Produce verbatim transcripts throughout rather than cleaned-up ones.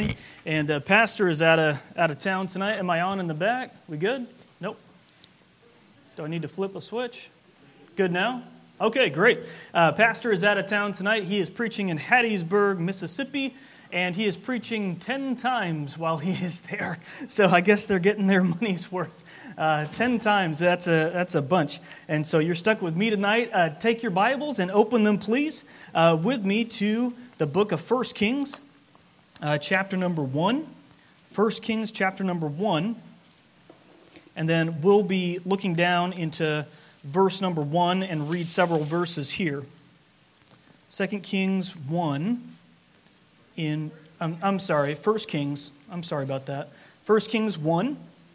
And uh, Pastor is out of out of town tonight. Am I on in the back? We good? Nope. Do I need to flip a switch? Good now? Okay, great. Uh, Pastor is out of town tonight. He is preaching in Hattiesburg, Mississippi, and he is preaching ten times while he is there. So I guess they're getting their money's worth. Uh, ten times, that's a that's a bunch. And so you're stuck with me tonight. Uh, take your Bibles and open them, please, uh, with me to the book of First Kings, uh, chapter number one. First Kings, chapter number one. And then we'll be looking down into verse number one and read several verses here. Second Kings one in, I'm, I'm sorry, First Kings, I'm sorry about that. First Kings one.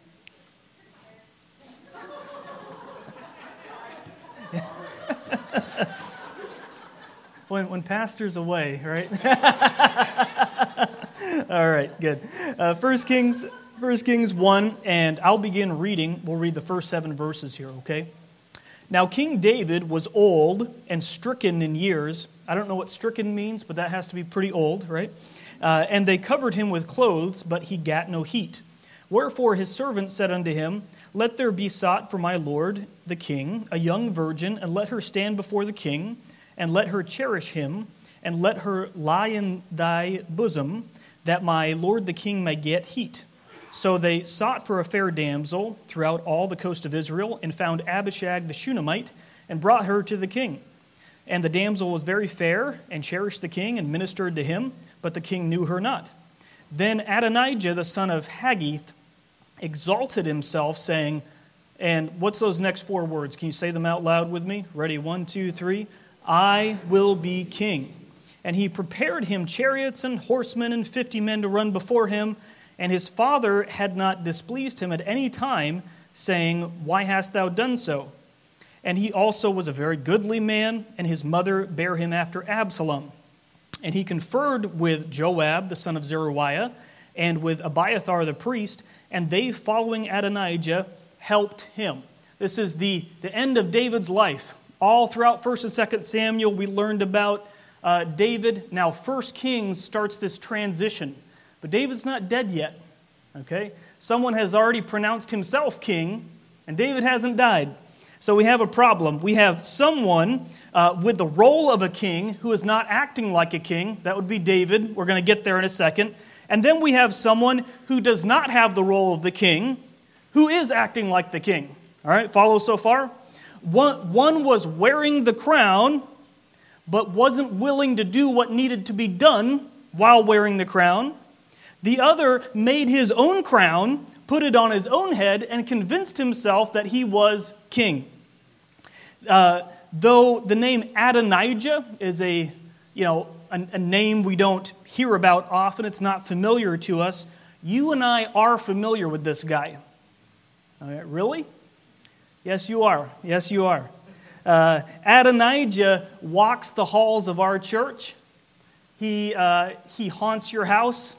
when when pastor's away, right? All right, good. Uh, First Kings, First Kings one, and I'll begin reading. We'll read the first seven verses here, okay? Now King David was old and stricken in years. I don't know what stricken means, but that has to be pretty old, right? Uh, and they covered him with clothes, but he gat no heat. Wherefore his servants said unto him, Let there be sought for my lord the king a young virgin, and let her stand before the king, and let her cherish him, and let her lie in thy bosom, that my lord the king may get heat. So they sought for a fair damsel throughout all the coast of Israel, and found Abishag the Shunammite, and brought her to the king. And the damsel was very fair, and cherished the king, and ministered to him, but the king knew her not. Then Adonijah the son of Haggith exalted himself, saying, and what's those next four words? Can you say them out loud with me? Ready? One, two, three. I will be king. And he prepared him chariots and horsemen and fifty men to run before him. And his father had not displeased him at any time, saying, Why hast thou done so? And he also was a very goodly man, and his mother bare him after Absalom. And he conferred with Joab, the son of Zeruiah, and with Abiathar the priest, and they, following Adonijah, helped him. This is the, the end of David's life. All throughout First and Second Samuel, we learned about uh, David. Now, First Kings starts this transition. But David's not dead yet, okay? Someone has already pronounced himself king, and David hasn't died. So we have a problem. We have someone uh, with the role of a king who is not acting like a king. That would be David. We're going to get there in a second. And then we have someone who does not have the role of the king, who is acting like the king. All right, follow so far? One, one was wearing the crown, but wasn't willing to do what needed to be done while wearing the crown. The other made his own crown, put it on his own head, and convinced himself that he was king. Uh, though the name Adonijah is a, you know, a, a name we don't hear about often, it's not familiar to us, you and I are familiar with this guy. Uh, really? Yes, you are. Yes, you are. Uh, Adonijah walks the halls of our church. He uh, he haunts your house.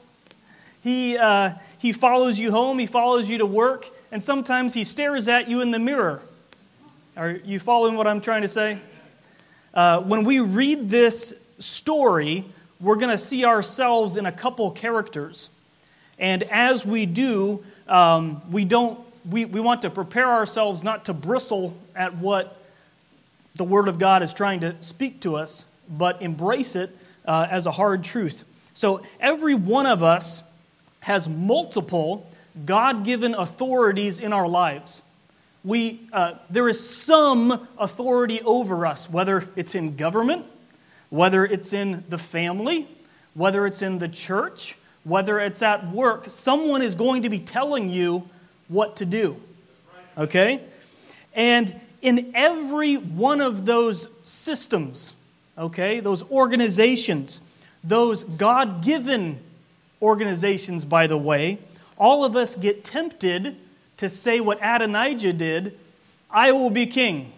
He uh, he follows you home. He follows you to work, and sometimes he stares at you in the mirror. Are you following what I'm trying to say? Uh, when we read this story, we're going to see ourselves in a couple characters, and as we do, um, we don't. We, we want to prepare ourselves not to bristle at what the Word of God is trying to speak to us, but embrace it uh, as a hard truth. So every one of us has multiple God-given authorities in our lives. We uh, there is some authority over us, whether it's in government, whether it's in the family, whether it's in the church, whether it's at work. Someone is going to be telling you what to do, okay? And in every one of those systems, okay, those organizations, those God-given organizations, by the way, all of us get tempted to say what Adonijah did, I will be king,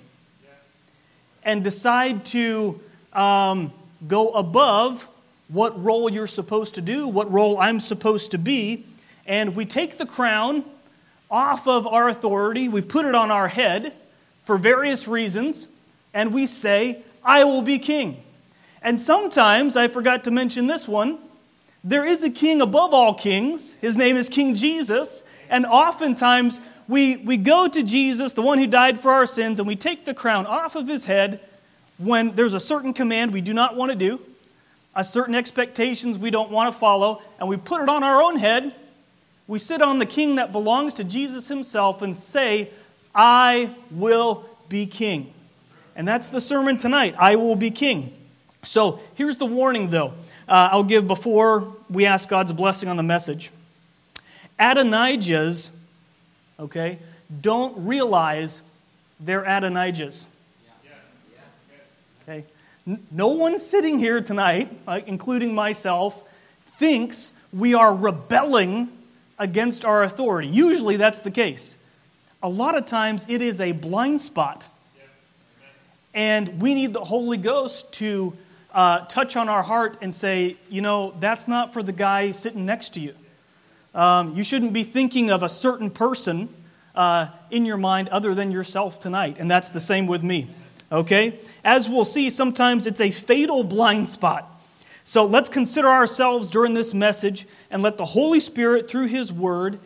and decide to um, go above what role you're supposed to do, what role I'm supposed to be, and we take the crown off of our authority, we put it on our head for various reasons, and we say, I will be king. And sometimes, I forgot to mention this one, There is a king above all kings. His name is King Jesus. And oftentimes we, we go to Jesus, the one who died for our sins, and we take the crown off of his head when there's a certain command we do not want to do, a certain expectations we don't want to follow, and we put it on our own head. We sit on the king that belongs to Jesus himself and say, I will be king. And that's the sermon tonight, I will be king. So here's the warning, though, uh, I'll give before we ask God's blessing on the message. Adonijahs, okay, don't realize they're Adonijahs. Okay? No one sitting here tonight, uh, including myself, thinks we are rebelling against our authority. Usually that's the case. A lot of times it is a blind spot. And we need the Holy Ghost to uh, touch on our heart and say, you know, that's not for the guy sitting next to you. Um, you shouldn't be thinking of a certain person uh, in your mind other than yourself tonight. And that's the same with me. Okay? As we'll see, sometimes it's a fatal blind spot. So let's consider ourselves during this message and let the Holy Spirit, through His Word,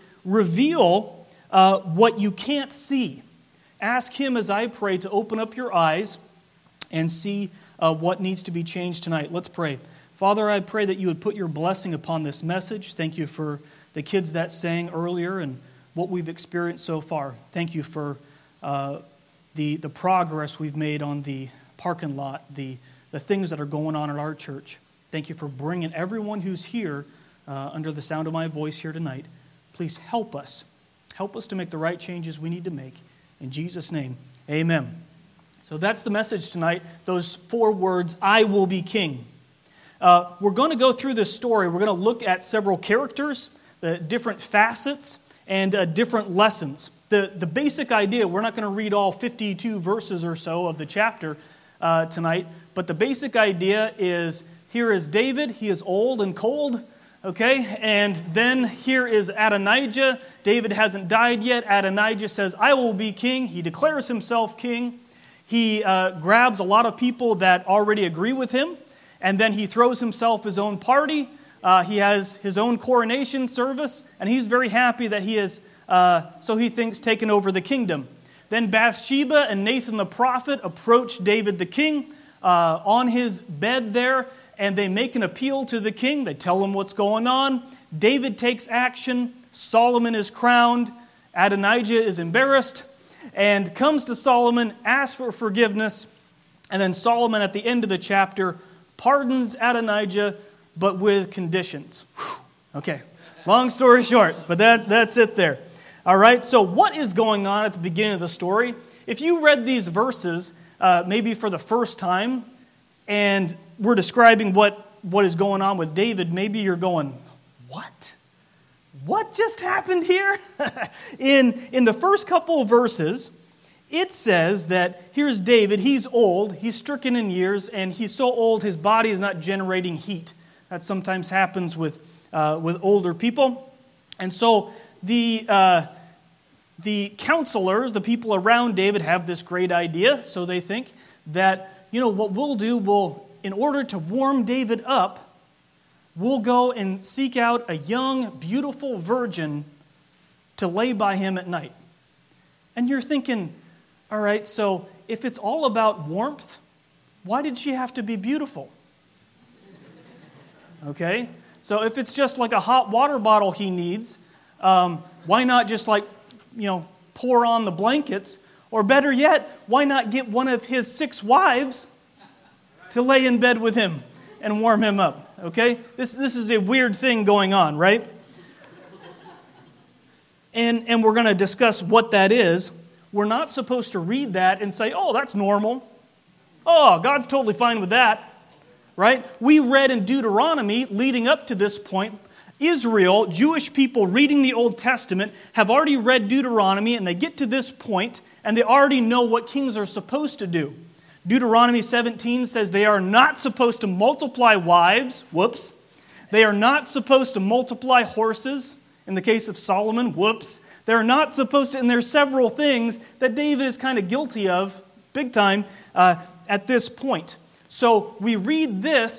reveal uh, what you can't see. Ask Him, as I pray, to open up your eyes and see uh, what needs to be changed tonight. Let's pray. Father, I pray that you would put your blessing upon this message. Thank you for the kids that sang earlier and what we've experienced so far. Thank you for uh, the, the progress we've made on the parking lot, the, the things that are going on at our church. Thank you for bringing everyone who's here uh, under the sound of my voice here tonight. Please help us. Help us to make the right changes we need to make. In Jesus' name, amen. So that's the message tonight, those four words, I will be king. Uh, we're going to go through this story. We're going to look at several characters, the different facets, and uh, different lessons. The, the basic idea, we're not going to read all fifty-two verses or so of the chapter uh, tonight, but the basic idea is, here is David, he is old and cold, okay? And then here is Adonijah. David hasn't died yet. Adonijah says, I will be king. He declares himself king. He uh, grabs a lot of people that already agree with him, and then he throws himself his own party. Uh, he has his own coronation service, and he's very happy that he is, uh, so he thinks, taken over the kingdom. Then Bathsheba and Nathan the prophet approach David the king uh, on his bed there, and they make an appeal to the king. They tell him what's going on. David takes action. Solomon is crowned. Adonijah is embarrassed and comes to Solomon, asks for forgiveness. And then Solomon, at the end of the chapter, pardons Adonijah, but with conditions. Whew. Okay, long story short, but that, that's it there. All right, so what is going on at the beginning of the story? If you read these verses, uh, maybe for the first time, and we're describing what, what is going on with David, maybe you're going, what? What just happened here? in, in the first couple of verses, it says that here's David, he's old, he's stricken in years, and he's so old his body is not generating heat. That sometimes happens with, uh, with older people. And so the, uh, the counselors, the people around David, have this great idea. So they think that, you know, what we'll do, we'll, in order to warm David up, we'll go and seek out a young, beautiful virgin to lay by him at night. And you're thinking, all right, so if it's all about warmth, why did she have to be beautiful? Okay, so if it's just like a hot water bottle he needs, um, why not just like, you know, pour on the blankets? Or better yet, why not get one of his six wives to lay in bed with him and warm him up? Okay? This this is a weird thing going on, right? And, and we're going to discuss what that is. We're not supposed to read that and say, oh, that's normal. Oh, God's totally fine with that. Right? We read in Deuteronomy, leading up to this point, Israel, Jewish people reading the Old Testament, have already read Deuteronomy, and they get to this point, and they already know what kings are supposed to do. Deuteronomy seventeen says they are not supposed to multiply wives. Whoops. They are not supposed to multiply horses. In the case of Solomon, whoops. They're not supposed to, and there's several things that David is kind of guilty of, big time, uh, at this point. So we read this,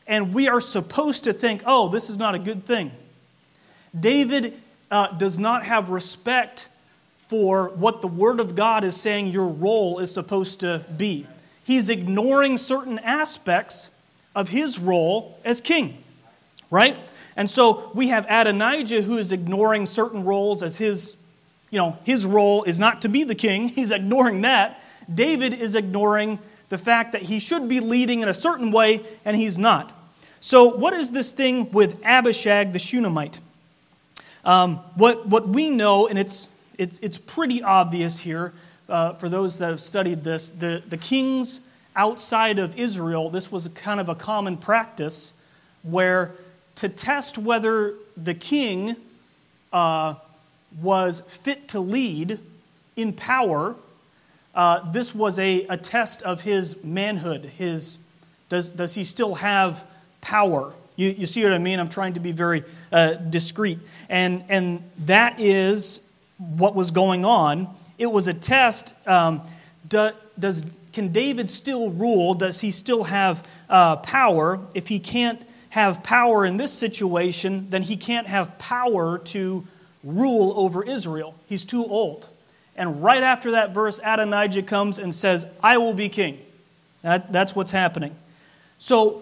and we are supposed to think, oh, this is not a good thing. David uh, does not have respect for what the Word of God is saying your role is supposed to be. He's ignoring certain aspects of his role as king, right? And so we have Adonijah who is ignoring certain roles as his, you know, his role is not to be the king. He's ignoring that. David is ignoring the fact that he should be leading in a certain way, and he's not. So what is this thing with Abishag the Shunammite? Um, what what we know, and it's it's it's pretty obvious here uh, for those that have studied this, the, the kings outside of Israel, this was a kind of a common practice where to test whether the king uh, was fit to lead in power, uh, this was a, a test of his manhood. His does does he still have power? You, you see what I mean? I'm trying to be very uh, discreet. And, and that is what was going on. It was a test. Um, do, does Can David still rule? Does he still have uh, power? If he can't have power in this situation, then he can't have power to rule over Israel. He's too old. And right after that verse, Adonijah comes and says, I will be king. That, that's what's happening. So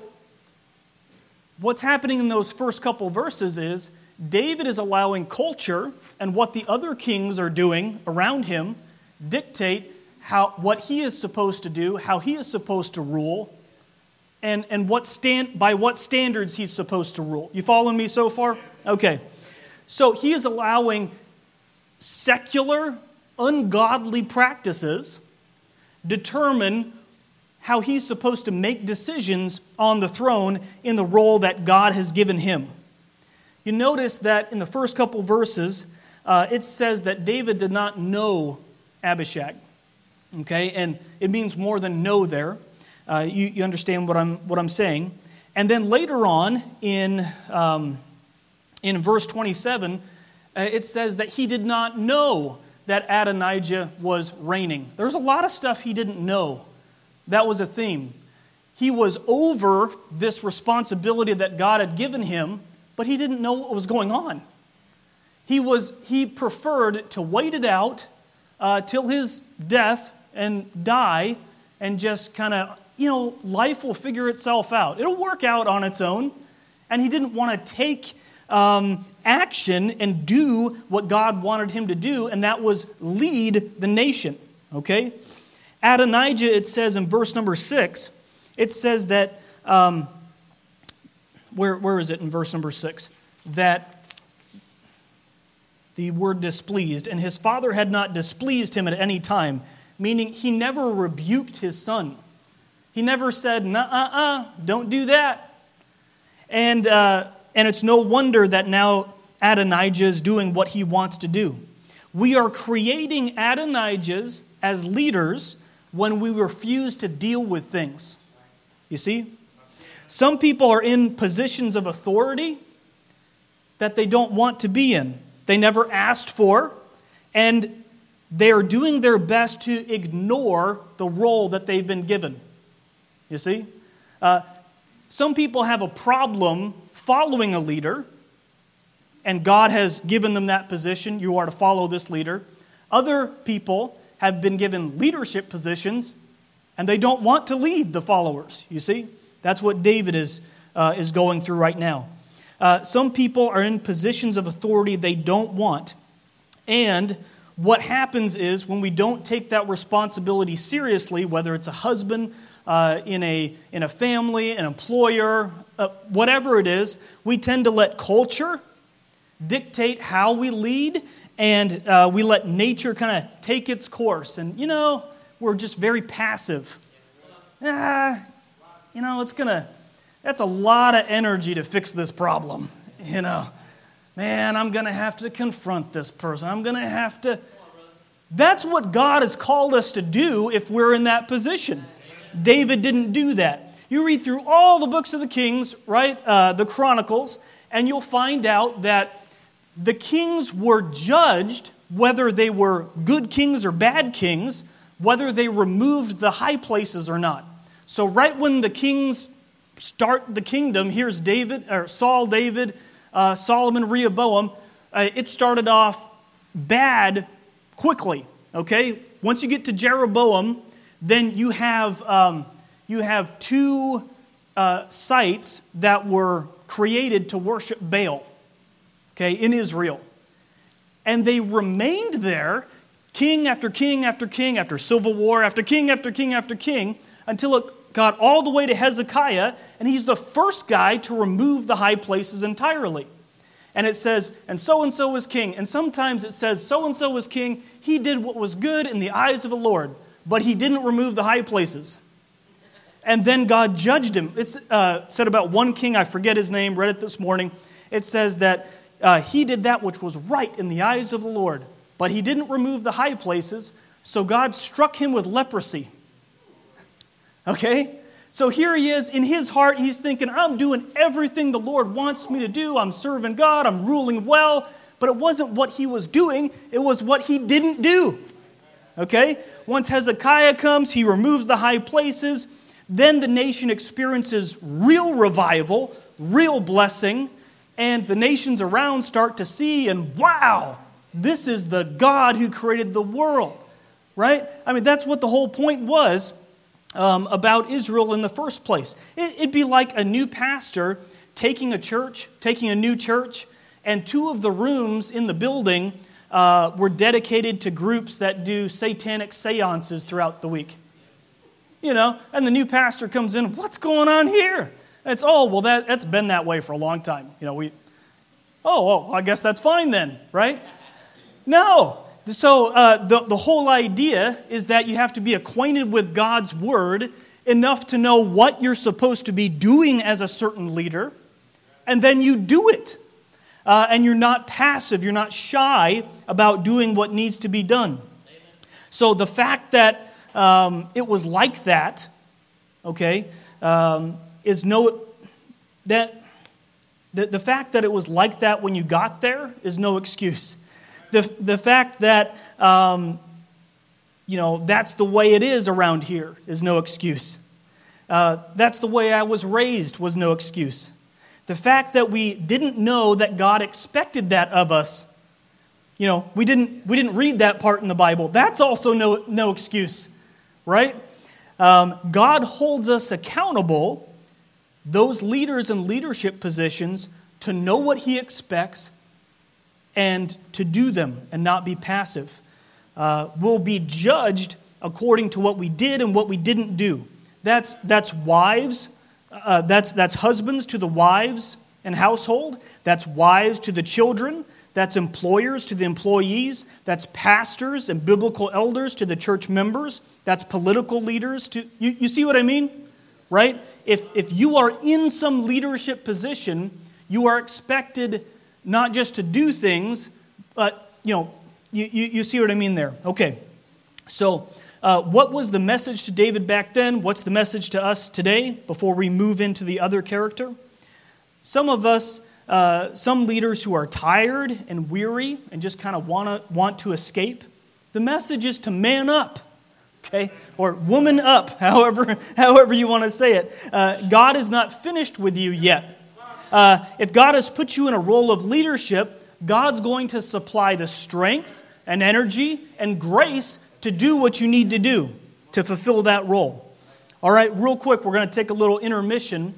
what's happening in those first couple verses is David is allowing culture and what the other kings are doing around him dictate how what he is supposed to do, how he is supposed to rule, and, and what stand, by what standards he's supposed to rule. You following me so far? Okay. So he is allowing secular, ungodly practices determine how he's supposed to make decisions on the throne in the role that God has given him. You notice that in the first couple verses, uh, it says that David did not know Abishag. Okay, and it means more than know there. Uh, you, you understand what I'm what I'm saying. And then later on in um, in verse twenty-seven, uh, it says that he did not know that Adonijah was reigning. There's a lot of stuff he didn't know. That was a theme. He was over this responsibility that God had given him, but he didn't know what was going on. He was he preferred to wait it out uh, till his death and die, and just kind of, you know, life will figure itself out. It'll work out on its own. And he didn't want to take um, action and do what God wanted him to do, and that was lead the nation. Okay? Adonijah, it says in verse number six, it says that, um, where where is it in verse number six? That the word displeased, and his father had not displeased him at any time, meaning he never rebuked his son. He never said, "Nuh-uh-uh, don't do that." And uh, and it's no wonder that now Adonijah is doing what he wants to do. We are creating Adonijahs as leaders when we refuse to deal with things. You see? Some people are in positions of authority that they don't want to be in. They never asked for, and they are doing their best to ignore the role that they've been given. You see? Uh, some people have a problem following a leader, and God has given them that position. You are to follow this leader. Other people have been given leadership positions, and they don't want to lead the followers. You see? That's what David is, uh, is going through right now. Uh, some people are in positions of authority they don't want. And what happens is when we don't take that responsibility seriously, whether it's a husband, uh, in a in a family, an employer, uh, whatever it is, we tend to let culture dictate how we lead, and uh, we let nature kind of take its course. And, you know, we're just very passive. Ah, you know, it's going to, that's a lot of energy to fix this problem. You know, man, I'm going to have to confront this person. I'm going to have to. That's what God has called us to do if we're in that position. David didn't do that. You read through all the books of the Kings, right, uh, the Chronicles, and you'll find out that the kings were judged, whether they were good kings or bad kings, whether they removed the high places or not. So right when the kings start the kingdom, here's David, or Saul, David, uh, Solomon, Rehoboam. Uh, it started off bad quickly, okay? Once you get to Jeroboam, then you have um, you have two uh, sites that were created to worship Baal, okay, in Israel. And they remained there, king after king after king, after civil war, after king after king after king, until it got all the way to Hezekiah, and he's the first guy to remove the high places entirely. And it says, and so-and-so was king. And sometimes it says, so-and-so was king. He did what was good in the eyes of the Lord, but he didn't remove the high places. And then God judged him. It's uh, said about one king, I forget his name, read it this morning. It says that uh, he did that which was right in the eyes of the Lord, but he didn't remove the high places, so God struck him with leprosy. Okay? So here he is, in his heart, he's thinking, I'm doing everything the Lord wants me to do. I'm serving God, I'm ruling well. But it wasn't what he was doing, it was what he didn't do. Okay? Once Hezekiah comes, he removes the high places. Then the nation experiences real revival, real blessing, and the nations around start to see, and wow, this is the God who created the world, right? I mean, that's what the whole point was um, about Israel in the first place. It, it'd be like a new pastor taking a church, taking a new church, and two of the rooms in the building uh, were dedicated to groups that do satanic seances throughout the week. You know, and the new pastor comes in, what's going on here? And it's, oh, well, that, that's been that way for a long time. You know, we, oh, oh, I guess that's fine then, right? No. So uh, the, the whole idea is that you have to be acquainted with God's word enough to know what you're supposed to be doing as a certain leader, and then you do it. Uh, and you're not passive, you're not shy about doing what needs to be done. So the fact that Um, it was like that, okay, um, is no, that, the, the fact that it was like that when you got there is no excuse. The, the fact that, um, you know, that's the way it is around here is no excuse. Uh, that's the way I was raised was no excuse. The fact that we didn't know that God expected that of us, you know, we didn't, we didn't read that part in the Bible, that's also no, no excuse. Right? Um, God holds us accountable, those leaders in leadership positions, to know what He expects and to do them and not be passive. Uh, we'll be judged according to what we did and what we didn't do. That's that's wives, uh, that's that's husbands to the wives and household. That's wives to the children. That's employers to the employees. That's pastors and biblical elders to the church members. That's political leaders to, you, you see what I mean? Right? If, if you are in some leadership position, you are expected not just to do things, but, you know, you, you, you see what I mean there. Okay. So, uh, what was the message to David back then? What's the message to us today before we move into the other character? Some of us Uh, some leaders who are tired and weary and just kind of want to want to escape, the message is to man up, okay, or woman up, however however you want to say it. Uh, God is not finished with you yet. Uh, if God has put you in a role of leadership, God's going to supply the strength and energy and grace to do what you need to do to fulfill that role. All right, real quick, we're going to take a little intermission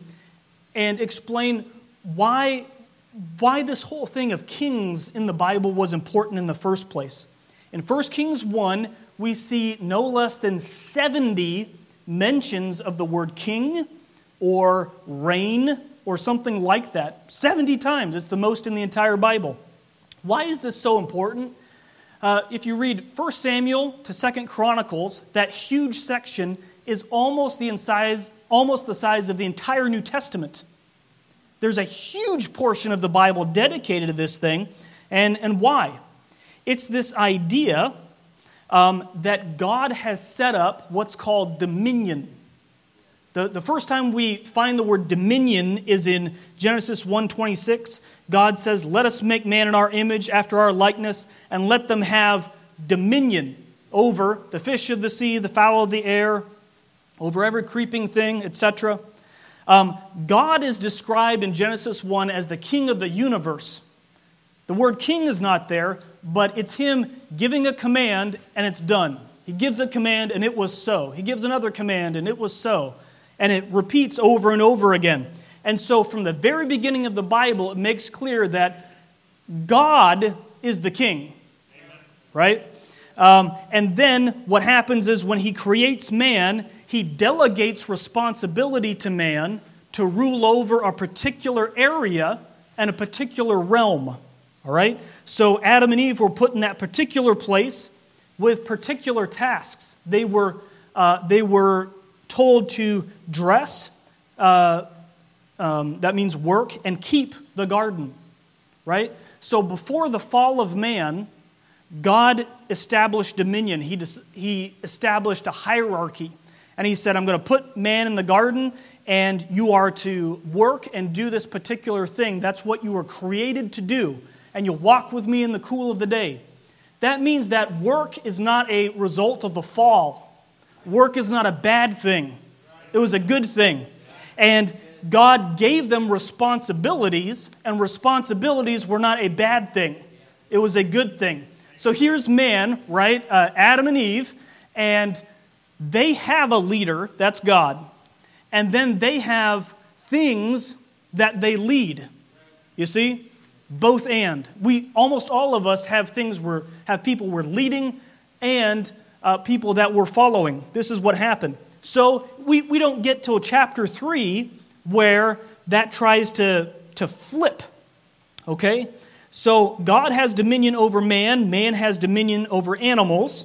and explain why. Why this whole thing of kings in the Bible was important in the first place. In First Kings one, we see no less than seventy mentions of the word king or reign or something like that. seventy times. It's the most in the entire Bible. Why is this so important? Uh, if you read First Samuel to Second Chronicles, that huge section is almost the size, almost the size of the entire New Testament. There's a huge portion of the Bible dedicated to this thing. And, and why? It's this idea um, that God has set up what's called dominion. The, the first time we find the word dominion is in Genesis one twenty-six. God says, let us make man in our image, after our likeness, and let them have dominion over the fish of the sea, the fowl of the air, over every creeping thing, et cetera. Um, God is described in Genesis one as the king of the universe. The word king is not there, but it's him giving a command and it's done. He gives a command and it was so. He gives another command and it was so. And it repeats over and over again. And so from the very beginning of the Bible, it makes clear that God is the king. Amen. Right? Um, and then what happens is when he creates man, he delegates responsibility to man to rule over a particular area and a particular realm. All right? So Adam and Eve were put in that particular place with particular tasks. They were, uh, they were told to dress, uh, um, that means work, and keep the garden. Right? So before the fall of man, God established dominion. He, dis- he established a hierarchy. And he said, I'm going to put man in the garden, and you are to work and do this particular thing. That's what you were created to do. And you'll walk with me in the cool of the day. That means that work is not a result of the fall. Work is not a bad thing. It was a good thing. And God gave them responsibilities, and responsibilities were not a bad thing. It was a good thing. So here's man, right? Uh, Adam and Eve, and they have a leader, that's God. And then they have things that they lead. You see? Both and. We, almost all of us have things we're, have people we're leading and uh, people that we're following. This is what happened. So we, we don't get till chapter three where that tries to, to flip. Okay? So God has dominion over man. Man has dominion over animals.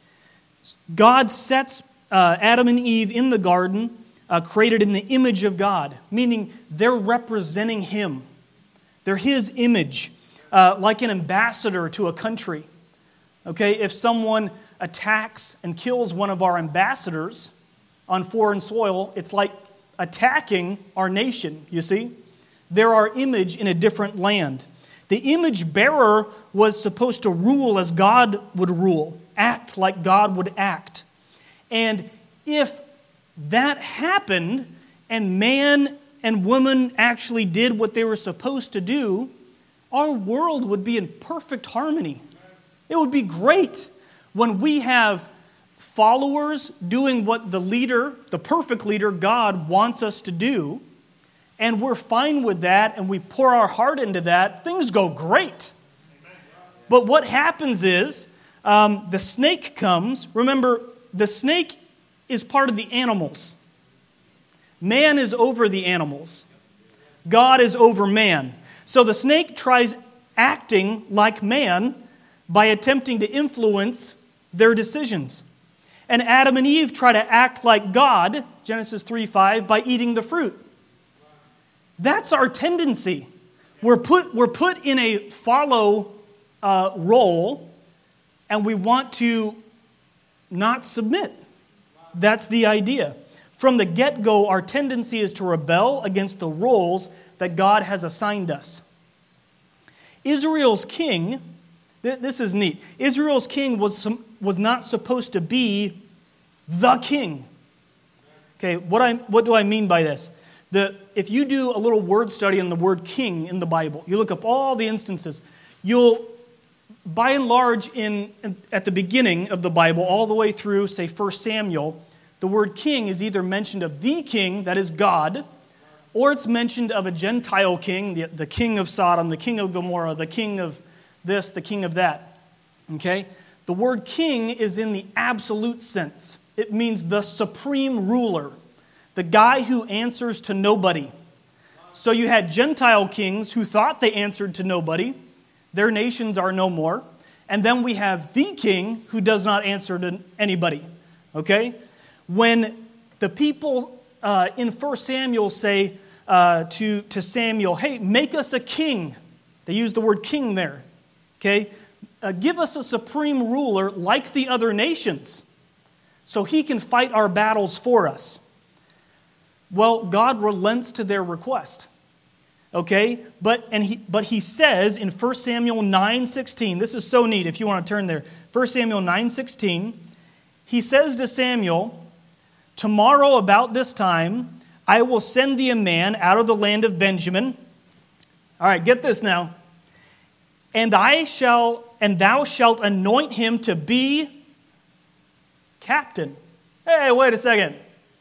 God sets uh, Adam and Eve in the garden, uh, created in the image of God, meaning they're representing Him. They're His image, uh, like an ambassador to a country. Okay, if someone attacks and kills one of our ambassadors on foreign soil, it's like attacking our nation, you see? They're our image in a different land. The image bearer was supposed to rule as God would rule, act like God would act. And if that happened and man and woman actually did what they were supposed to do, our world would be in perfect harmony. It would be great when we have followers doing what the leader, the perfect leader, God wants us to do, and we're fine with that, and we pour our heart into that, things go great. But what happens is, um, the snake comes. Remember, the snake is part of the animals. Man is over the animals. God is over man. So the snake tries acting like man by attempting to influence their decisions. And Adam and Eve try to act like God, Genesis three five, by eating the fruit. That's our tendency. We're put, we're put in a follow uh, role, and we want to not submit. That's the idea. From the get-go, our tendency is to rebel against the roles that God has assigned us. Israel's king, th- this is neat. Israel's king was, some, was not supposed to be the king. Okay, what, I, what do I mean by this? The, if you do a little word study on the word king in the Bible, you look up all the instances, you'll, by and large, in, in at the beginning of the Bible, all the way through, say, First Samuel, the word king is either mentioned of the king, that is God, or it's mentioned of a Gentile king, the, the king of Sodom, the king of Gomorrah, the king of this, the king of that. Okay? The word king is in the absolute sense. It means the supreme ruler. The guy who answers to nobody. So you had Gentile kings who thought they answered to nobody. Their nations are no more. And then we have the king who does not answer to anybody. Okay? When the people uh, in First Samuel say uh, to, to Samuel, hey, make us a king. They use the word king there. Okay? Uh, give us a supreme ruler like the other nations so he can fight our battles for us. Well, God relents to their request. Okay? But and he but he says in First Samuel nine sixteen, this is so neat if you want to turn there. First Samuel nine sixteen, he says to Samuel, tomorrow about this time, I will send thee a man out of the land of Benjamin. All right, get this now. And I shall, and thou shalt anoint him to be captain. Hey, wait a second.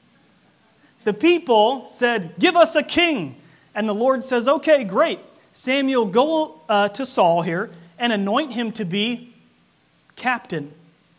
The people said, give us a king. And the Lord says, okay, great. Samuel, go uh, to Saul here and anoint him to be captain.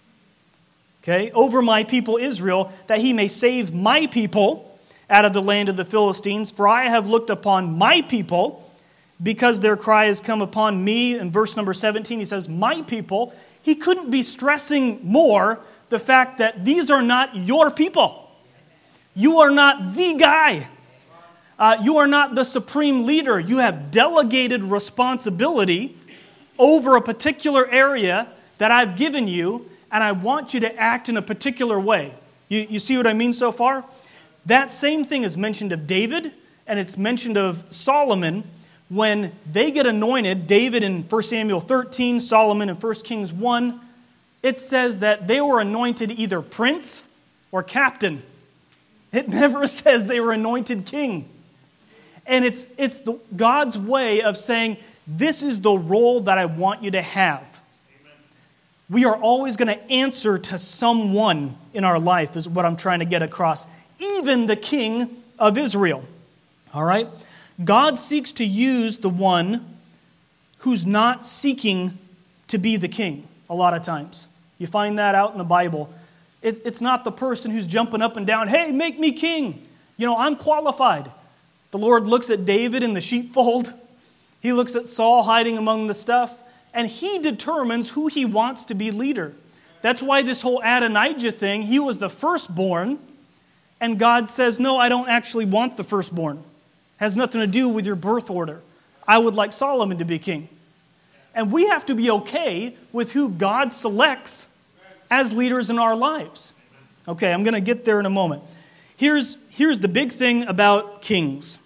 Okay, over my people Israel, that he may save my people out of the land of the Philistines. For I have looked upon my people, because their cry has come upon me. In verse number seventeen, he says, my people. He couldn't be stressing more the fact that these are not your people. You are not the guy. Uh, you are not the supreme leader. You have delegated responsibility over a particular area that I've given you, and I want you to act in a particular way. You, you see what I mean so far? That same thing is mentioned of David, and it's mentioned of Solomon. When they get anointed, David in First Samuel thirteen, Solomon in First Kings one, it says that they were anointed either prince or captain. It never says they were anointed king. And it's, it's the, God's way of saying, this is the role that I want you to have. Amen. We are always going to answer to someone in our life, is what I'm trying to get across. Even the king of Israel. All right? God seeks to use the one who's not seeking to be the king a lot of times. You find that out in the Bible. It, it's not the person who's jumping up and down, hey, make me king. You know, I'm qualified. The Lord looks at David in the sheepfold. He looks at Saul hiding among the stuff, and he determines who he wants to be leader. That's why this whole Adonijah thing, he was the firstborn, and God says, no, I don't actually want the firstborn. It has nothing to do with your birth order. I would like Solomon to be king. And we have to be okay with who God selects as leaders in our lives. Okay, I'm going to get there in a moment. Here's, here's the big thing about kings.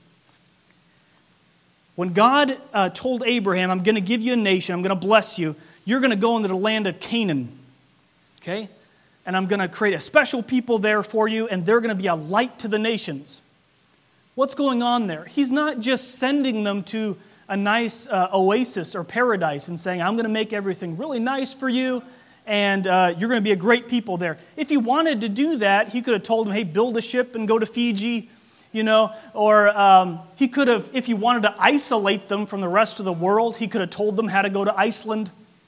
When God uh, told Abraham, I'm going to give you a nation, I'm going to bless you, you're going to go into the land of Canaan. Okay? And I'm going to create a special people there for you, and they're going to be a light to the nations. What's going on there? He's not just sending them to a nice uh, oasis or paradise and saying, I'm going to make everything really nice for you, and uh, you're going to be a great people there. If he wanted to do that, he could have told them, hey, build a ship and go to Fiji, you know, or um, he could have, if he wanted to isolate them from the rest of the world, he could have told them how to go to Iceland.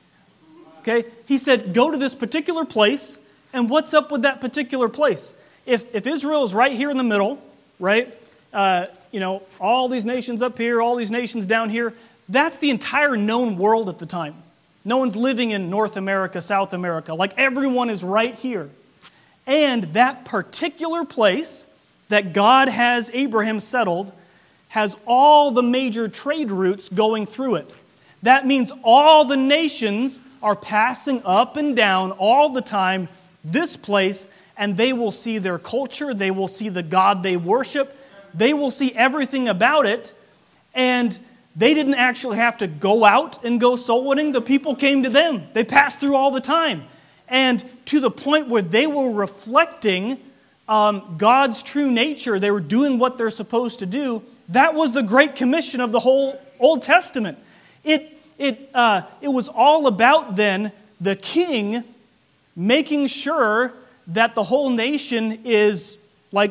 Okay? He said, go to this particular place, and what's up with that particular place? If, if Israel is right here in the middle, right, uh, you know, all these nations up here, all these nations down here, that's the entire known world at the time. No one's living in North America, South America. Like everyone is right here. And that particular place that God has Abraham settled has all the major trade routes going through it. That means all the nations are passing up and down all the time this place, and they will see their culture, they will see the God they worship, they will see everything about it, and they didn't actually have to go out and go soul winning. The people came to them. They passed through all the time. And to the point where they were reflecting um, God's true nature, they were doing what they're supposed to do. That was the Great Commission of the whole Old Testament. It, it, uh, it was all about then the king making sure that the whole nation is like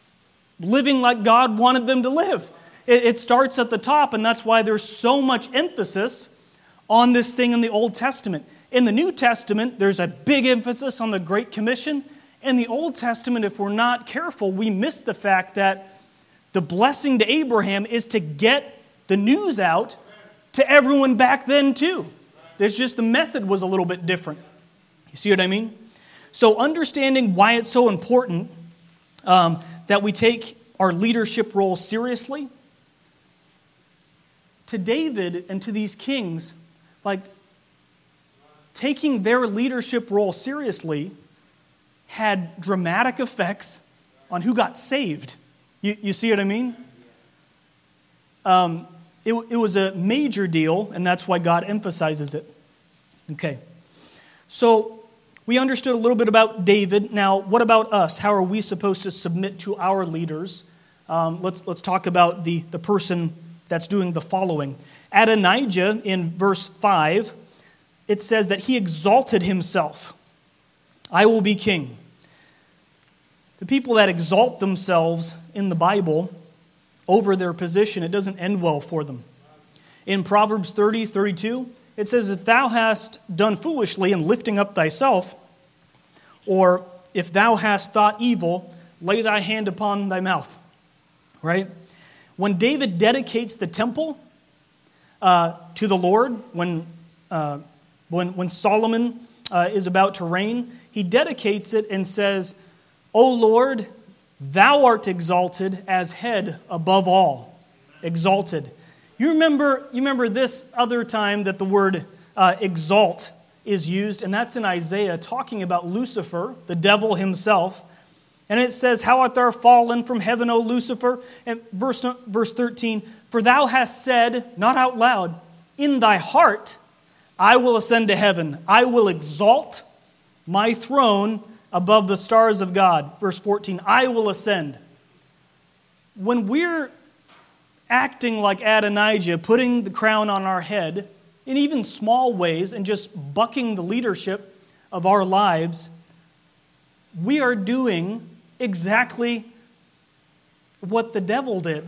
living like God wanted them to live. It starts at the top, and that's why there's so much emphasis on this thing in the Old Testament. In the New Testament, there's a big emphasis on the Great Commission. In the Old Testament, if we're not careful, we miss the fact that the blessing to Abraham is to get the news out to everyone back then too. There's just the method was a little bit different. You see what I mean? So understanding why it's so important um, that we take our leadership role seriously. To David and to these kings, like taking their leadership role seriously had dramatic effects on who got saved. You, you see what I mean? Um, it, it was a major deal, and that's why God emphasizes it. Okay. So we understood a little bit about David. Now, what about us? How are we supposed to submit to our leaders? um, let's let's talk about the, the person that's doing the following. Adonijah, in verse five, it says that he exalted himself. I will be king. The people that exalt themselves in the Bible over their position, it doesn't end well for them. In Proverbs thirty, thirty-two, it says, if thou hast done foolishly in lifting up thyself, or if thou hast thought evil, lay thy hand upon thy mouth. Right? When David dedicates the temple uh, to the Lord, when, uh, when, when Solomon uh, is about to reign, he dedicates it and says, O Lord, thou art exalted as head above all. Exalted. You remember, you remember this other time that the word uh, exalt is used, and that's in Isaiah, talking about Lucifer, the devil himself. And it says, how art thou fallen from heaven, O Lucifer? And verse, verse thirteen, for thou hast said, not out loud, in thy heart, I will ascend to heaven. I will exalt my throne above the stars of God. Verse fourteen, I will ascend. When we're acting like Adonijah, putting the crown on our head, in even small ways, and just bucking the leadership of our lives, we are doing exactly what the devil did.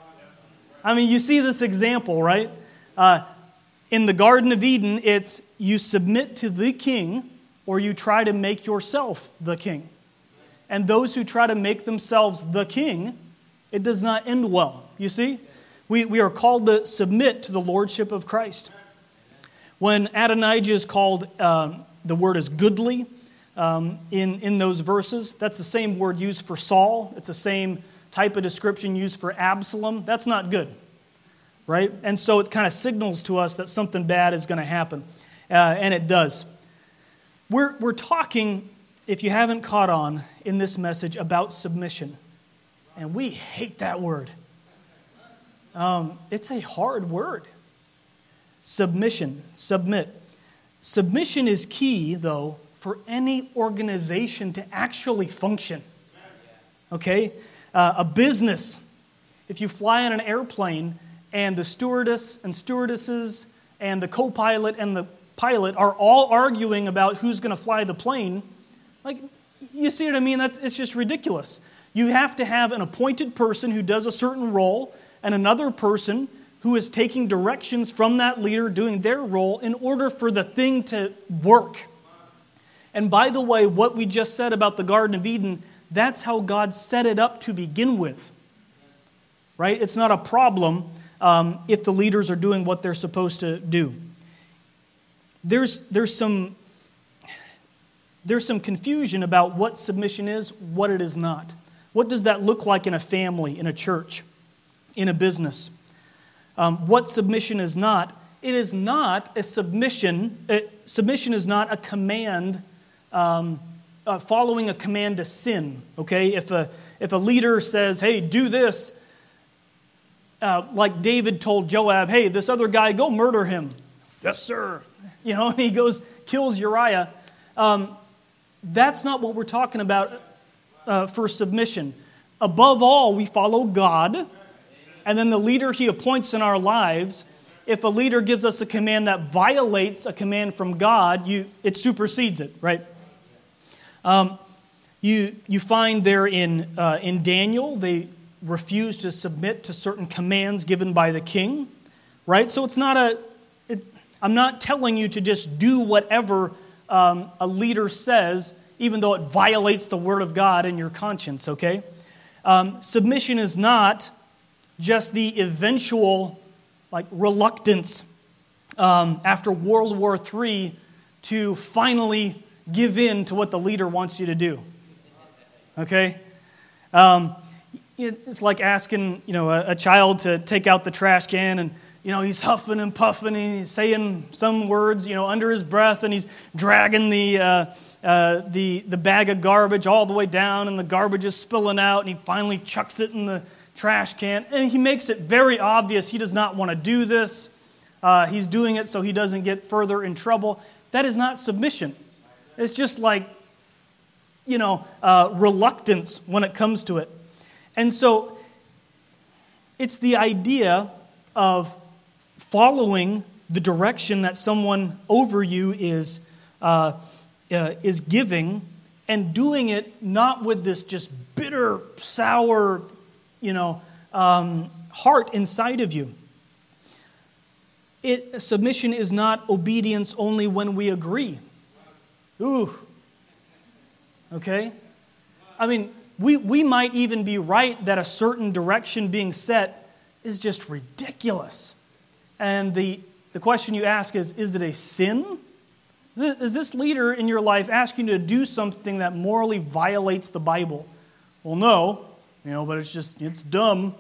I mean, you see this example, right? Uh, in the Garden of Eden, it's you submit to the king, or you try to make yourself the king. And those who try to make themselves the king, it does not end well. You see? We, we are called to submit to the lordship of Christ. When Adonijah is called, um, the word is goodly um, in, in those verses. That's the same word used for Saul. It's the same type of description used for Absalom. That's not good, right? And so it kind of signals to us that something bad is going to happen. Uh, and it does. We're, we're talking, if you haven't caught on, in this message about submission. And we hate that word. Um, it's a hard word. Submission, submit. Submission is key, though, for any organization to actually function. Okay? Uh, a business, if you fly on an airplane and the stewardess and stewardesses and the co-pilot and the pilot are all arguing about who's going to fly the plane, like, you see what I mean? That's, it's just ridiculous. You have to have an appointed person who does a certain role and another person who is taking directions from that leader doing their role in order for the thing to work. And by the way, what we just said about the Garden of Eden, that's how God set it up to begin with. Right? It's not a problem um, if the leaders are doing what they're supposed to do. There's, there's some, there's some confusion about what submission is, what it is not. What does that look like in a family, in a church, in a business? Um, what submission is not? It is not a submission. Uh, submission is not a command, um, uh, following a command to sin. Okay, if a if a leader says, "Hey, do this," uh, like David told Joab, "Hey, this other guy, go murder him." Yes, sir. You know, and he goes kills Uriah. Um, that's not what we're talking about uh, for submission. Above all, we follow God. And then the leader he appoints in our lives, if a leader gives us a command that violates a command from God, you it supersedes it, right? Um, you you find there in uh, in Daniel, they refuse to submit to certain commands given by the king, right? So it's not a. It, I'm not telling you to just do whatever um, a leader says, even though it violates the word of God in your conscience. Okay, um, submission is not just the eventual, like, reluctance um, after World War Three to finally give in to what the leader wants you to do. Okay, um, it's like asking, you know, a, a child to take out the trash can, and you know he's huffing and puffing, and he's saying some words, you know, under his breath, and he's dragging the uh, uh, the the bag of garbage all the way down, and the garbage is spilling out, and he finally chucks it in the trash can, and he makes it very obvious he does not want to do this. Uh, he's doing it so he doesn't get further in trouble. That is not submission. It's just like, you know, uh, reluctance when it comes to it. And so it's the idea of following the direction that someone over you is uh, uh, is giving, and doing it not with this just bitter, sour, you know, um, heart inside of you. It, submission is not obedience only when we agree. Ooh. Okay? I mean, we, we might even be right that a certain direction being set is just ridiculous. And the, the question you ask is, is it a sin? Is this leader in your life asking you to do something that morally violates the Bible? Well, no, you know, but it's just, it's dumb.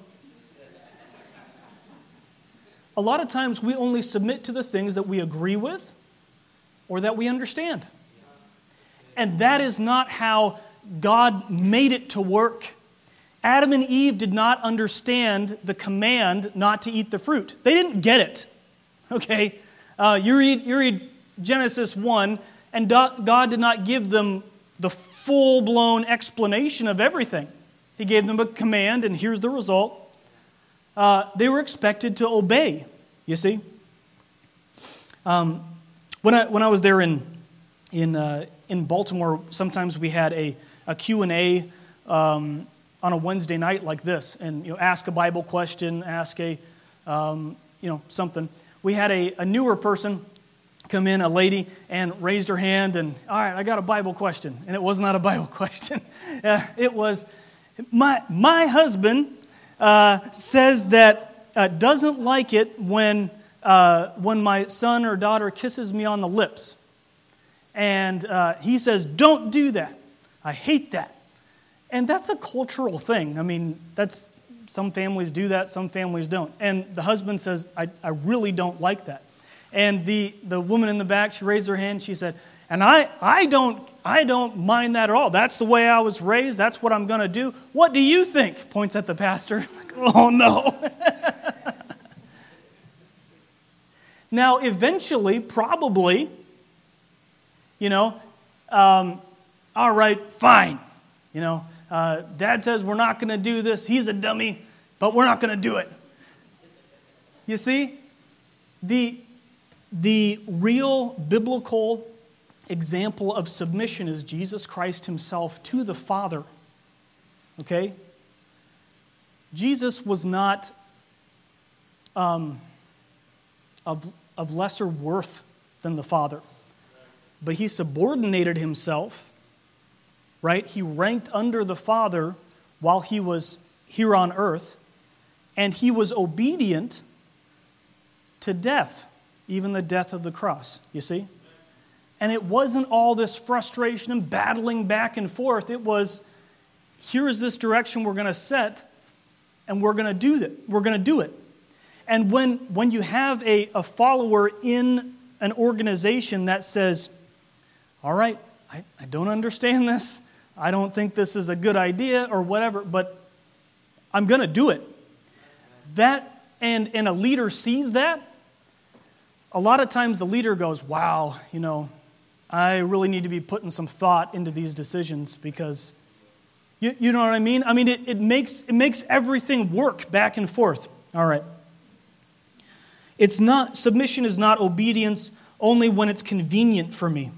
A lot of times we only submit to the things that we agree with or that we understand. And that is not how God made it to work. Adam and Eve did not understand the command not to eat the fruit. They didn't get it. Okay? Uh, you read, you read Genesis one, and God did not give them the full-blown explanation of everything. He gave them a command, and here's the result. Uh, they were expected to obey, you see. Um, when I when I was there in in uh, in Baltimore, sometimes we had a, a Q and A um, on a Wednesday night like this, and you know, ask a Bible question, ask a um, you know something. We had a, a newer person come in, a lady, and raised her hand, and all right, I got a Bible question, and it was not a Bible question. uh, it was my my husband uh, says that uh, doesn't like it when uh, when my son or daughter kisses me on the lips, and uh, he says, "Don't do that. I hate that." And that's a cultural thing. I mean, that's some families do that, some families don't. And the husband says, I, I really don't like that. And the, the woman in the back, she raised her hand, she said, and I, I don't I don't mind that at all. That's the way I was raised. That's what I'm going to do. What do you think? Points at the pastor. Oh, no. Now, eventually, probably, you know, um, all right, fine. You know, uh, Dad says we're not going to do this. He's a dummy, but we're not going to do it. You see, the the real biblical example of submission is Jesus Christ himself to the Father. Okay? Jesus was not um, of, of lesser worth than the Father, but he subordinated himself, right? He ranked under the Father while he was here on earth, and he was obedient to death, even the death of the cross, you see? And it wasn't all this frustration and battling back and forth. It was, here's this direction we're going to set, and we're going to do it. We're going to do it. And when, when you have a, a follower in an organization that says, all right, I, I don't understand this. I don't think this is a good idea or whatever, but I'm going to do it. That, and, and a leader sees that, a lot of times the leader goes, wow, you know, I really need to be putting some thought into these decisions because, you, you know what I mean? I mean, it, it makes it makes everything work back and forth. All right. It's not, submission is not obedience only when it's convenient for me.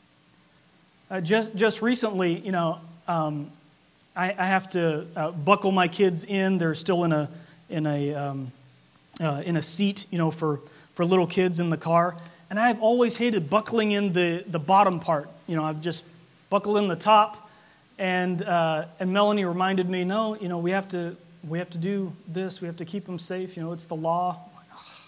Uh, just just recently, you know, um, I, I have to uh, buckle my kids in. They're still in a in a um, uh, in a seat, you know, for. for little kids in the car, and I've always hated buckling in the, the bottom part. You know, I've just buckled in the top, and uh, and Melanie reminded me, no, you know, we have to we have to do this. We have to keep them safe. You know, it's the law. I'm like, oh.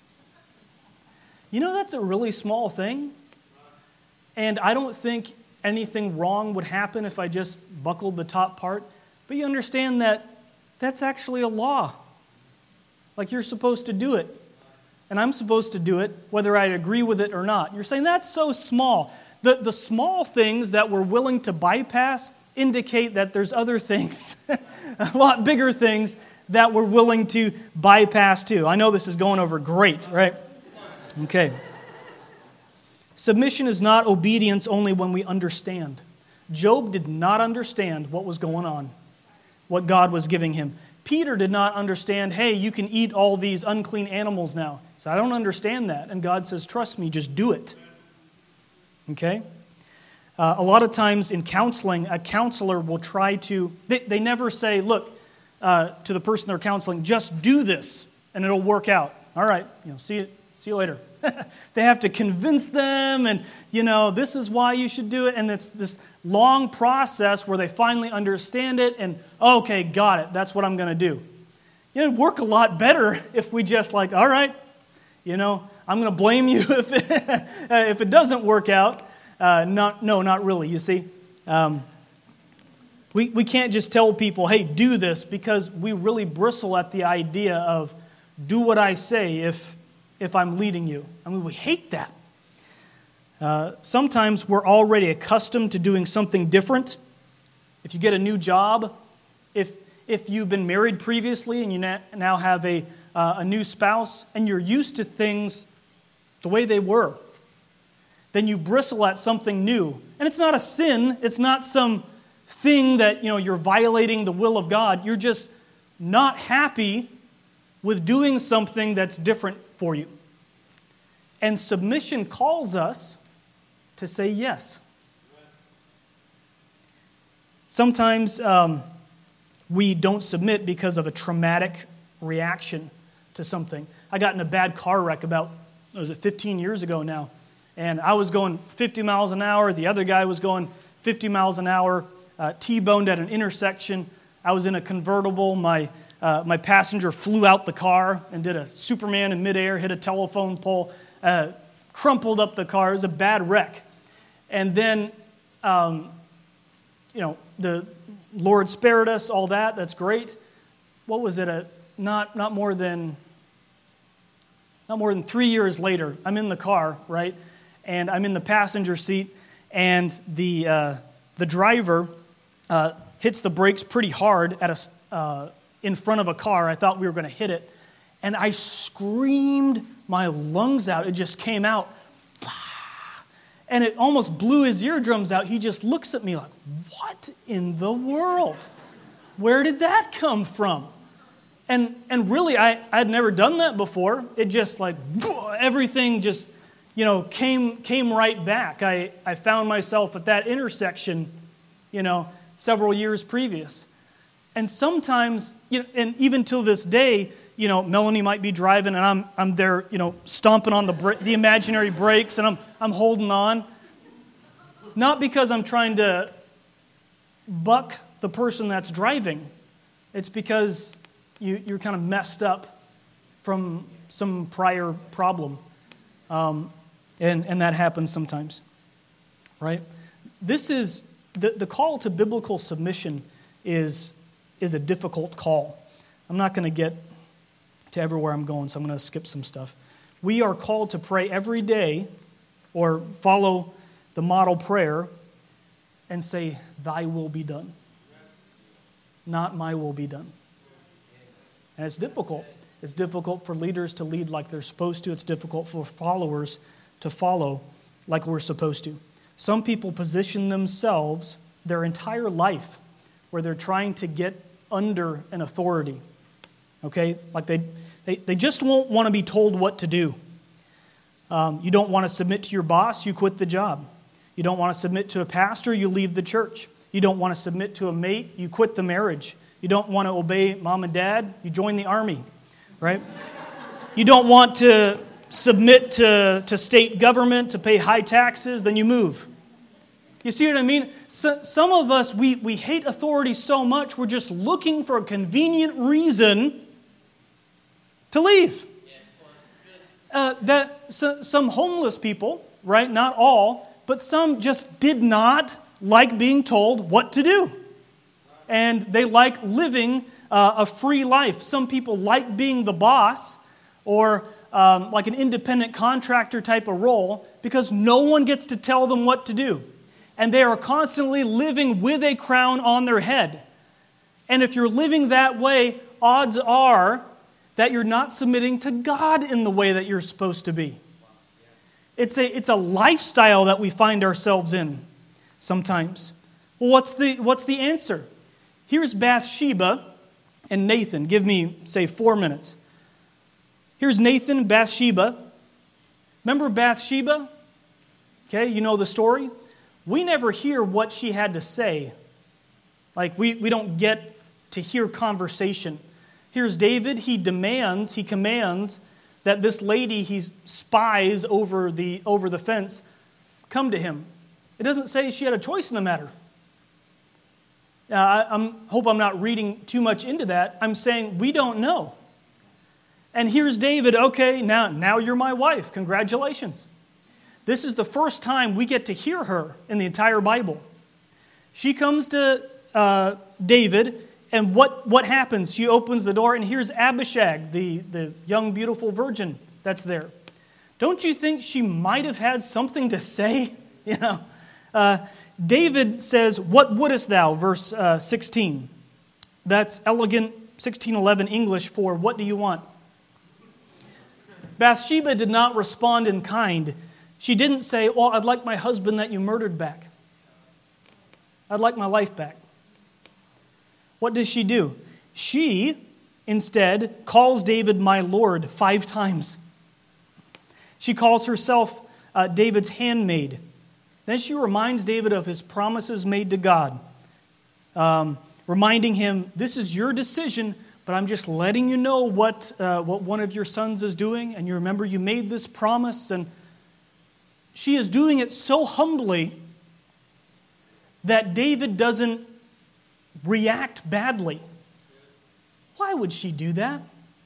You know, that's a really small thing, and I don't think anything wrong would happen if I just buckled the top part. But you understand that that's actually a law. Like, you're supposed to do it. And I'm supposed to do it whether I agree with it or not. You're saying that's so small. The, the small things that we're willing to bypass indicate that there's other things, a lot bigger things that we're willing to bypass too. I know this is going over great, right? Okay. Submission is not obedience only when we understand. Job did not understand what was going on, what God was giving him. Peter did not understand, hey, you can eat all these unclean animals now. So I don't understand that. And God says, trust me, just do it. Okay? Uh, a lot of times in counseling, a counselor will try to, they, they never say, look, uh, to the person they're counseling, just do this and it'll work out. All right, you know, see, see you later. They have to convince them and, you know, this is why you should do it. And it's this long process where they finally understand it and, okay, got it. That's what I'm going to do. You know, it'd work a lot better if we just like, all right, you know, I'm going to blame you if it, if it doesn't work out. Uh, not, no, not really, you see. Um, we, we can't just tell people, hey, do this, because we really bristle at the idea of do what I say if if I'm leading you. I mean, we hate that. Uh, sometimes we're already accustomed to doing something different. If you get a new job, if if you've been married previously and you na- now have a uh, a new spouse and you're used to things the way they were, then you bristle at something new. And it's not a sin. It's not some thing that, you know, you're violating the will of God. You're just not happy with doing something that's different for you. And submission calls us to say yes. Sometimes um, we don't submit because of a traumatic reaction to something. I got in a bad car wreck about, was it fifteen years ago now, and I was going fifty miles an hour, the other guy was going fifty miles an hour, uh, T-boned at an intersection. I was in a convertible, my Uh, my passenger flew out the car and did a Superman in midair, hit a telephone pole, uh, crumpled up the car. It was a bad wreck. And then, um, you know, the Lord spared us, all that. That's great. What was it? A, not not more than not more than three years later, I'm in the car, right? And I'm in the passenger seat, and the uh, the driver uh, hits the brakes pretty hard at a. Uh, in front of a car. I thought we were going to hit it. And I screamed my lungs out. It just came out. And it almost blew his eardrums out. He just looks at me like, what in the world? Where did that come from? And and really, I had never done that before. It just like, everything just, you know, came came right back. I, I found myself at that intersection, you know, several years previous. And sometimes, you know, and even till this day, you know, Melanie might be driving, and I'm I'm there, you know, stomping on the bra- the imaginary brakes, and I'm I'm holding on. Not because I'm trying to buck the person that's driving. It's because you you're kind of messed up from some prior problem, um, and and that happens sometimes, right? This is the the call to biblical submission is. is a difficult call. I'm not going to get to everywhere I'm going, so I'm going to skip some stuff. We are called to pray every day or follow the model prayer and say, thy will be done. Not my will be done. And it's difficult. It's difficult for leaders to lead like they're supposed to. It's difficult for followers to follow like we're supposed to. Some people position themselves their entire life where they're trying to get under an authority, okay? Like they, they, they just won't want to be told what to do. Um, you don't want to submit to your boss, you quit the job. You don't want to submit to a pastor, you leave the church. You don't want to submit to a mate, you quit the marriage. You don't want to obey mom and dad, you join the army, right? You don't want to submit to, to state government, to pay high taxes, then you move. You see what I mean? So, some of us, we, we hate authority so much, we're just looking for a convenient reason to leave. Uh, that so, some homeless people, right, not all, but some just did not like being told what to do. And they like living uh, a free life. Some people like being the boss or um, like an independent contractor type of role because no one gets to tell them what to do. And they are constantly living with a crown on their head. And if you're living that way, odds are that you're not submitting to God in the way that you're supposed to be. It's a, it's a lifestyle that we find ourselves in sometimes. Well, what's the, what's the answer? Here's Bathsheba, and Nathan. Give me, say, four minutes. Here's Nathan and Bathsheba. Remember Bathsheba? Okay, you know the story? We never hear what she had to say. Like, we, we don't get to hear conversation. Here's David. He demands, he commands that this lady he spies over the, over the fence come to him. It doesn't say she had a choice in the matter. Uh, I I'm, hope I'm not reading too much into that. I'm saying we don't know. And here's David. Okay, now, now you're my wife. Congratulations. This is the first time we get to hear her in the entire Bible. She comes to uh, David, and what, what happens? She opens the door, and here's Abishag, the, the young, beautiful virgin that's there. Don't you think she might have had something to say? You know, uh, David says, "What wouldest thou?" Verse uh, sixteen. That's elegant sixteen eleven English for "What do you want?" Bathsheba did not respond in kind. She didn't say, "Well, I'd like my husband that you murdered back. I'd like my life back." What does she do? She, instead, calls David "my Lord" five times. She calls herself uh, David's handmaid. Then she reminds David of his promises made to God, um, reminding him, "This is your decision, but I'm just letting you know what, uh, what one of your sons is doing, and you remember you made this promise." And she is doing it so humbly that David doesn't react badly. Why would she do that?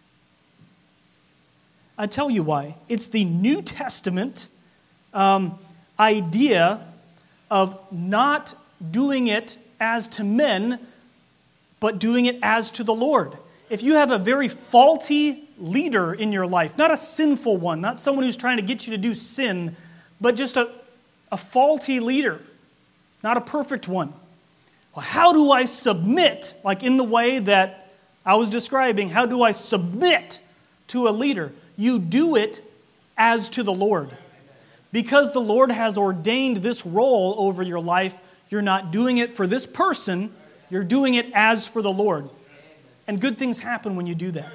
I tell you why. It's the New Testament um, idea of not doing it as to men, but doing it as to the Lord. If you have a very faulty leader in your life, not a sinful one, not someone who's trying to get you to do sin, but just a, a faulty leader, not a perfect one. Well, how do I submit, like in the way that I was describing, how do I submit to a leader? You do it as to the Lord. Because the Lord has ordained this role over your life, you're not doing it for this person, you're doing it as for the Lord. And good things happen when you do that.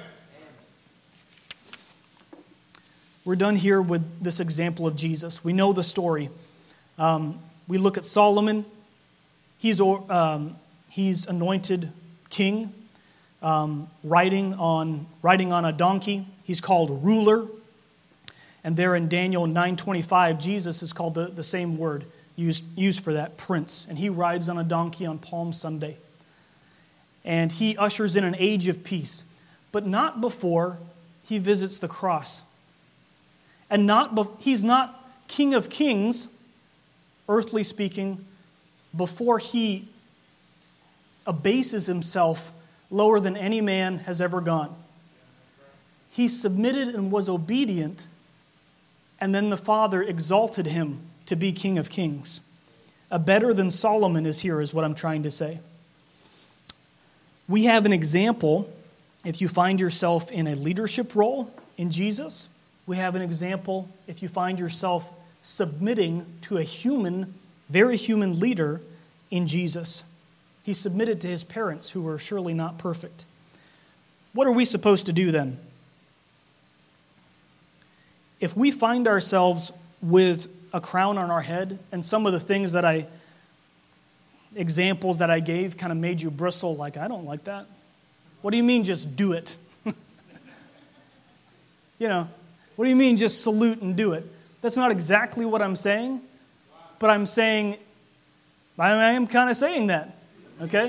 We're done here with this example of Jesus. We know the story. Um, we look at Solomon. He's, um, he's anointed king, um, riding on, riding on a donkey. He's called ruler. And there in Daniel nine twenty-five, Jesus is called the, the same word used, used for that, prince. And he rides on a donkey on Palm Sunday. And he ushers in an age of peace, but not before he visits the cross. And not be- he's not King of Kings, earthly speaking, before he abases himself lower than any man has ever gone. He submitted and was obedient, and then the Father exalted him to be King of Kings. A better than Solomon is here, is what I'm trying to say. We have an example, if you find yourself in a leadership role in Jesus. We have an example if you find yourself submitting to a human, very human leader in Jesus. He submitted to his parents, who were surely not perfect. What are we supposed to do then? If we find ourselves with a crown on our head, and some of the things that I, examples that I gave kind of made you bristle, like, I don't like that. What do you mean just do it? You know, what do you mean just salute and do it? That's not exactly what I'm saying, but I'm saying, I am kind of saying that, okay?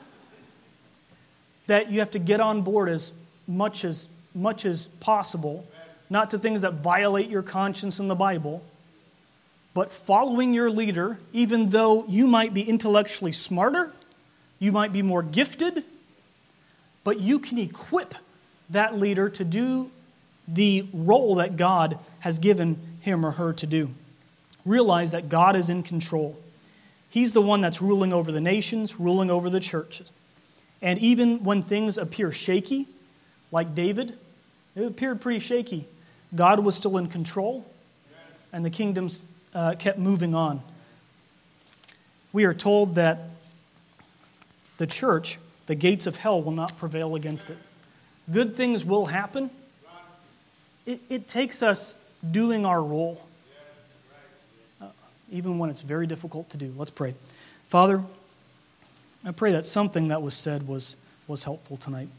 That you have to get on board as much as much as possible, not to things that violate your conscience in the Bible, but following your leader, even though you might be intellectually smarter, you might be more gifted, but you can equip that leader to do the role that God has given him or her to do. Realize that God is in control. He's the one that's ruling over the nations, ruling over the churches. And even when things appear shaky, like David, it appeared pretty shaky, God was still in control, and the kingdoms uh, kept moving on. We are told that the church, the gates of hell will not prevail against it. Good things will happen. It, it takes us doing our role, uh, even when it's very difficult to do. Let's pray. Father, I pray that something that was said was, was helpful tonight.